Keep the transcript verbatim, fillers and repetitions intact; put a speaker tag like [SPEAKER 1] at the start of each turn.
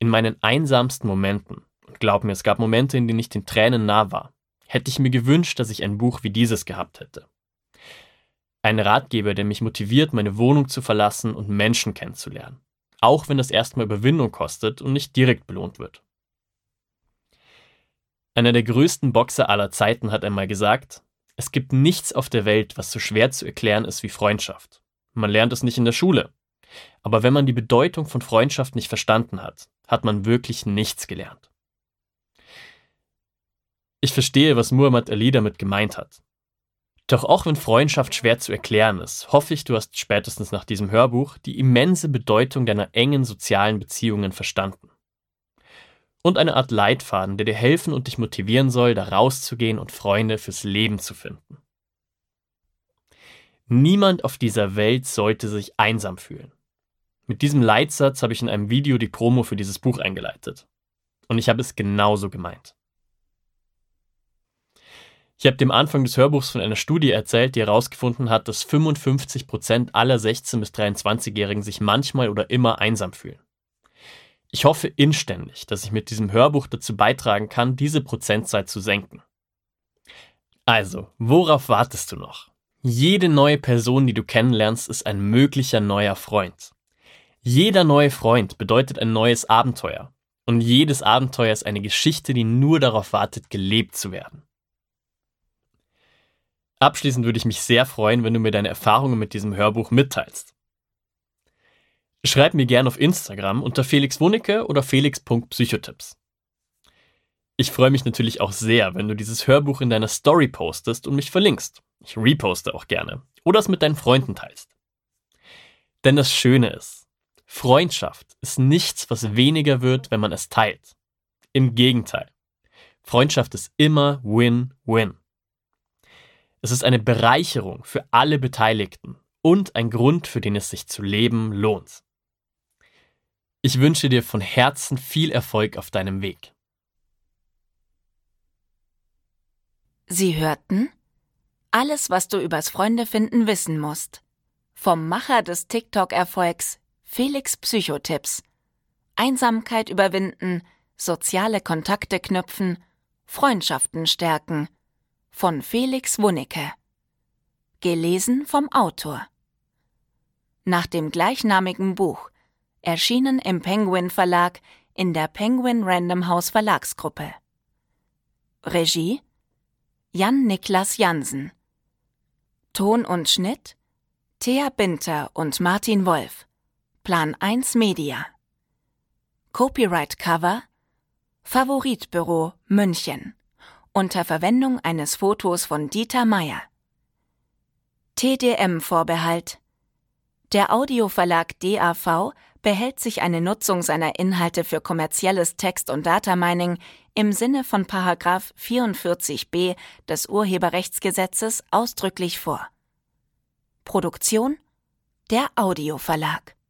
[SPEAKER 1] In meinen einsamsten Momenten, und glaub mir, es gab Momente, in denen ich den Tränen nah war, hätte ich mir gewünscht, dass ich ein Buch wie dieses gehabt hätte. Ein Ratgeber, der mich motiviert, meine Wohnung zu verlassen und Menschen kennenzulernen. Auch wenn das erstmal Überwindung kostet und nicht direkt belohnt wird. Einer der größten Boxer aller Zeiten hat einmal gesagt, es gibt nichts auf der Welt, was so schwer zu erklären ist wie Freundschaft. Man lernt es nicht in der Schule. Aber wenn man die Bedeutung von Freundschaft nicht verstanden hat, hat man wirklich nichts gelernt. Ich verstehe, was Muhammad Ali damit gemeint hat. Doch auch wenn Freundschaft schwer zu erklären ist, hoffe ich, du hast spätestens nach diesem Hörbuch die immense Bedeutung deiner engen sozialen Beziehungen verstanden. Und eine Art Leitfaden, der dir helfen und dich motivieren soll, da rauszugehen und Freunde fürs Leben zu finden. Niemand auf dieser Welt sollte sich einsam fühlen. Mit diesem Leitsatz habe ich in einem Video die Promo für dieses Buch eingeleitet. Und ich habe es genauso gemeint. Ich habe dem Anfang des Hörbuchs von einer Studie erzählt, die herausgefunden hat, dass fünfundfünfzig Prozent aller sechzehn- bis dreiundzwanzigjährigen sich manchmal oder immer einsam fühlen. Ich hoffe inständig, dass ich mit diesem Hörbuch dazu beitragen kann, diese Prozentzahl zu senken. Also, worauf wartest du noch? Jede neue Person, die du kennenlernst, ist ein möglicher neuer Freund. Jeder neue Freund bedeutet ein neues Abenteuer. Und jedes Abenteuer ist eine Geschichte, die nur darauf wartet, gelebt zu werden. Abschließend würde ich mich sehr freuen, wenn du mir deine Erfahrungen mit diesem Hörbuch mitteilst. Schreib mir gerne auf Instagram unter Felix Wunicke oder felix punkt psychotipps. Ich freue mich natürlich auch sehr, wenn du dieses Hörbuch in deiner Story postest und mich verlinkst. Ich reposte auch gerne. Oder es mit deinen Freunden teilst. Denn das Schöne ist, Freundschaft ist nichts, was weniger wird, wenn man es teilt. Im Gegenteil. Freundschaft ist immer Win-Win. Es ist eine Bereicherung für alle Beteiligten und ein Grund, für den es sich zu leben lohnt. Ich wünsche dir von Herzen viel Erfolg auf deinem Weg.
[SPEAKER 2] Sie hörten alles, was du übers Freundefinden wissen musst. Vom Macher des TikTok-Erfolgs Felix Psychotipps. Einsamkeit überwinden, soziale Kontakte knüpfen, Freundschaften stärken. Von Felix Wunicke. Gelesen vom Autor. Nach dem gleichnamigen Buch, erschienen im Penguin Verlag in der Penguin Random House Verlagsgruppe. Regie Jan-Niklas Jansen. Ton und Schnitt Thea Binter und Martin Wolf. Plan eins Media. Copyright Cover Favoritbüro München. Unter Verwendung eines Fotos von Dieter Meier. T D M-Vorbehalt. Der Audioverlag D A V behält sich eine Nutzung seiner Inhalte für kommerzielles Text- und Datamining im Sinne von Paragraph vierundvierzig b des Urheberrechtsgesetzes ausdrücklich vor. Produktion: der Audioverlag.